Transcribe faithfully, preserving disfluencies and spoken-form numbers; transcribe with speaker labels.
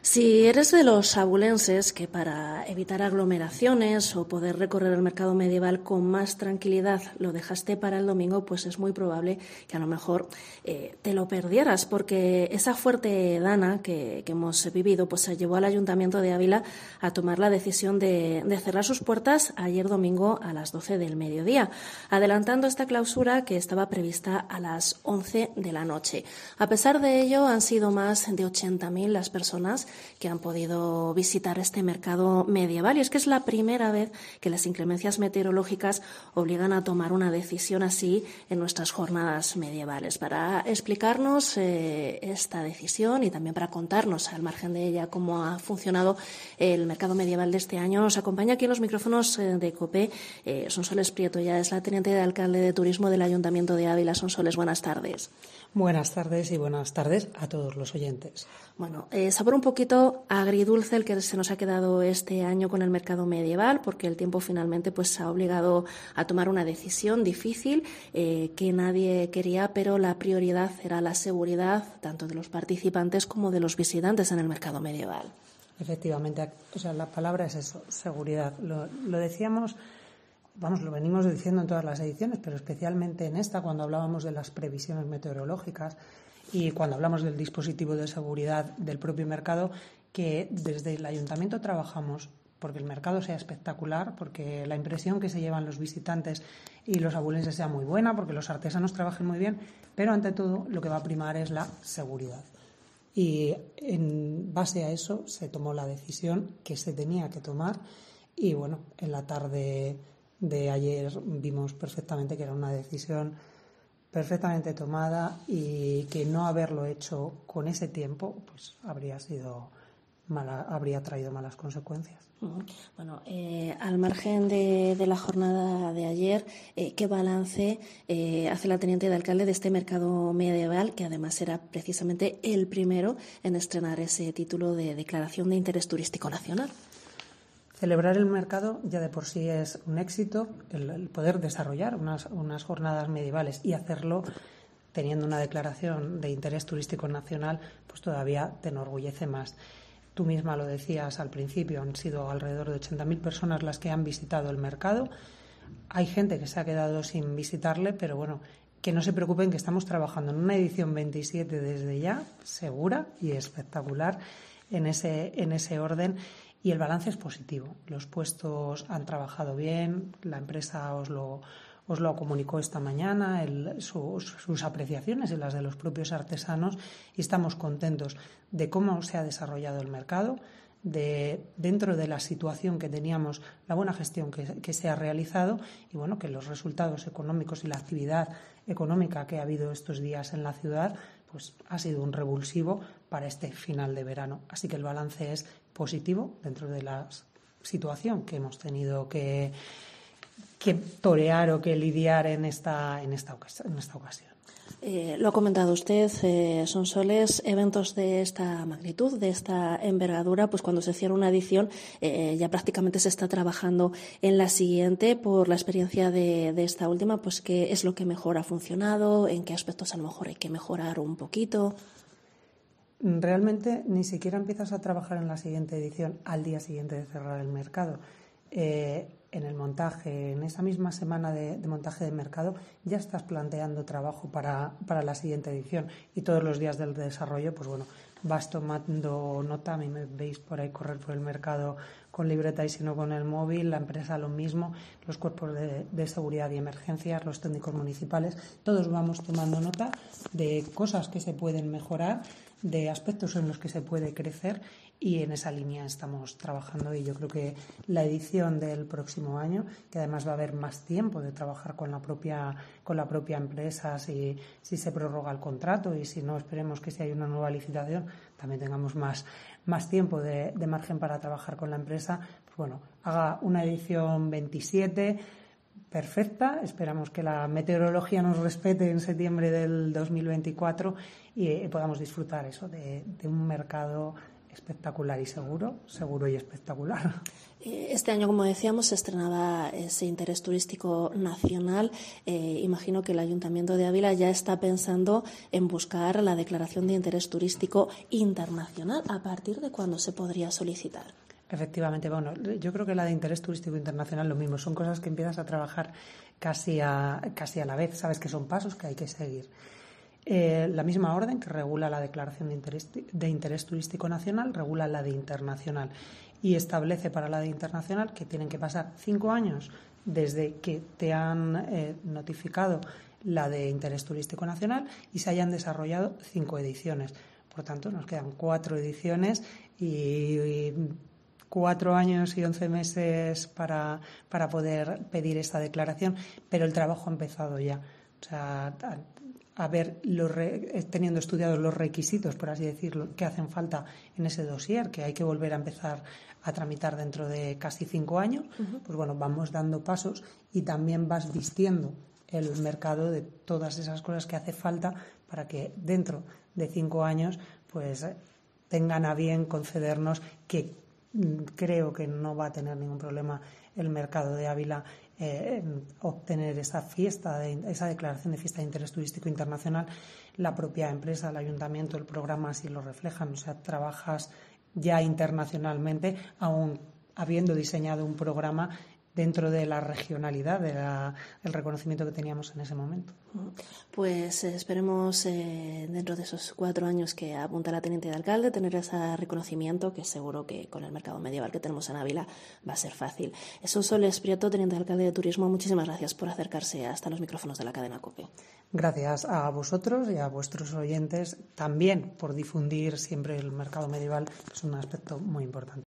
Speaker 1: Si eres de los abulenses que para evitar aglomeraciones o poder recorrer el mercado medieval con más tranquilidad lo dejaste para el domingo, pues es muy probable que a lo mejor eh, te lo perdieras, porque esa fuerte dana que, que hemos vivido pues se llevó al Ayuntamiento de Ávila a tomar la decisión de, de cerrar sus puertas ayer domingo a las doce del mediodía, adelantando esta clausura que estaba prevista a las once de la noche. A pesar de ello, han sido más de ochenta mil las personas que han podido visitar este mercado medieval, y es que es la primera vez que las inclemencias meteorológicas obligan a tomar una decisión así en nuestras jornadas medievales. Para explicarnos eh, esta decisión y también para contarnos al margen de ella cómo ha funcionado el mercado medieval de este año, nos acompaña aquí en los micrófonos eh, de COPE eh, Sonsoles Prieto. Ya es la teniente de alcalde de turismo del Ayuntamiento de Ávila. Sonsoles, buenas tardes.
Speaker 2: Buenas tardes y buenas tardes a todos los oyentes.
Speaker 1: Bueno, eh, sabor un poquito agridulce el que se nos ha quedado este año con el mercado medieval, porque el tiempo finalmente pues ha obligado a tomar una decisión difícil eh, que nadie quería, pero la prioridad era la seguridad tanto de los participantes como de los visitantes en el mercado medieval.
Speaker 2: Efectivamente, o sea, la palabra es eso, seguridad. Lo, lo decíamos. Vamos, lo venimos diciendo en todas las ediciones, pero especialmente en esta, cuando hablábamos de las previsiones meteorológicas y cuando hablamos del dispositivo de seguridad del propio mercado, que desde el Ayuntamiento trabajamos porque el mercado sea espectacular, porque la impresión que se llevan los visitantes y los abulenses sea muy buena, porque los artesanos trabajen muy bien, pero ante todo lo que va a primar es la seguridad. Y en base a eso se tomó la decisión que se tenía que tomar y, bueno, en la tarde de ayer vimos perfectamente que era una decisión perfectamente tomada y que no haberlo hecho con ese tiempo pues habría sido mala, habría traído malas consecuencias.
Speaker 1: Bueno, eh, al margen de, de la jornada de ayer, eh, ¿qué balance eh, hace la teniente de alcalde de este mercado medieval, que además era precisamente el primero en estrenar ese título de Declaración de Interés Turístico Nacional?
Speaker 2: Celebrar el mercado ya de por sí es un éxito, el, el poder desarrollar unas, unas jornadas medievales y hacerlo teniendo una declaración de interés turístico nacional, pues todavía te enorgullece más. Tú misma lo decías al principio, han sido alrededor de ochenta mil personas las que han visitado el mercado. Hay gente que se ha quedado sin visitarle, pero bueno, que no se preocupen, que estamos trabajando en una edición veintisiete desde ya, segura y espectacular en ese, en ese orden. Y el balance es positivo. Los puestos han trabajado bien, la empresa os lo, os lo comunicó esta mañana, el, sus, sus apreciaciones y las de los propios artesanos, y estamos contentos de cómo se ha desarrollado el mercado, de dentro de la situación que teníamos, la buena gestión que, que se ha realizado y bueno, que los resultados económicos y la actividad económica que ha habido estos días en la ciudad pues ha sido un revulsivo para este final de verano. Así que el balance es positivo dentro de la situación que hemos tenido que, que torear o que lidiar en esta, en esta, en esta ocasión.
Speaker 1: Eh, lo ha comentado usted, eh, Sonsoles, eventos de esta magnitud, de esta envergadura, pues cuando se cierra una edición eh, ya prácticamente se está trabajando en la siguiente. Por la experiencia de, de esta última, pues qué es lo que mejor ha funcionado, en qué aspectos a lo mejor hay que mejorar un poquito.
Speaker 2: Realmente ni siquiera empiezas a trabajar en la siguiente edición al día siguiente de cerrar el mercado. Eh, en el montaje, en esa misma semana de, de montaje de mercado, ya estás planteando trabajo para, para la siguiente edición y todos los días del desarrollo, pues bueno, vas tomando nota. A mí me veis por ahí correr por el mercado con libreta y si no con el móvil, la empresa lo mismo, los cuerpos de, de seguridad y emergencias, los técnicos municipales, todos vamos tomando nota de cosas que se pueden mejorar, de aspectos en los que se puede crecer y en esa línea estamos trabajando y yo creo que la edición del próximo año, que además va a haber más tiempo de trabajar con la propia con la propia empresa si, si se prorroga el contrato y si no, esperemos que si hay una nueva licitación también tengamos más, más tiempo de, de margen para trabajar con la empresa, pues bueno, haga una edición veintisiete perfecta. Esperamos que la meteorología nos respete en septiembre del dos mil veinticuatro y eh, podamos disfrutar eso de, de un mercado espectacular y seguro, seguro y espectacular.
Speaker 1: Este año, como decíamos, se estrenaba ese interés turístico nacional. Eh, imagino que el Ayuntamiento de Ávila ya está pensando en buscar la declaración de interés turístico internacional. ¿A partir de cuándo se podría solicitar?
Speaker 2: Efectivamente, bueno, yo creo que la de interés turístico internacional lo mismo, son cosas que empiezas a trabajar casi a, casi a la vez, sabes que son pasos que hay que seguir. Eh, la misma orden que regula la declaración de interés, de interés turístico nacional regula la de internacional y establece para la de internacional que tienen que pasar cinco años desde que te han eh, notificado la de interés turístico nacional y se hayan desarrollado cinco ediciones. Por tanto, nos quedan cuatro ediciones y, y cuatro años y once meses para, para poder pedir esta declaración, pero el trabajo ha empezado ya. O sea, haber los re, teniendo estudiados los requisitos, por así decirlo, que hacen falta en ese dossier, que hay que volver a empezar a tramitar dentro de casi cinco años, uh-huh. Pues bueno, vamos dando pasos y también vas vistiendo el mercado de todas esas cosas que hace falta para que dentro de cinco años pues tengan a bien concedernos, que creo que no va a tener ningún problema el mercado de Ávila eh, en obtener esa fiesta, de, esa declaración de fiesta de interés turístico internacional. La propia empresa, el ayuntamiento, el programa así lo reflejan. O sea, trabajas ya internacionalmente, aún habiendo diseñado un programa dentro de la regionalidad, del de reconocimiento que teníamos en ese momento.
Speaker 1: Pues eh, esperemos eh, dentro de esos cuatro años que apunta la teniente de alcalde tener ese reconocimiento, que seguro que con el mercado medieval que tenemos en Ávila va a ser fácil. Sonsoles Prieto, teniente de alcalde de Turismo, muchísimas gracias por acercarse hasta los micrófonos de la cadena COPE.
Speaker 2: Gracias a vosotros y a vuestros oyentes también por difundir siempre el mercado medieval, que es un aspecto muy importante.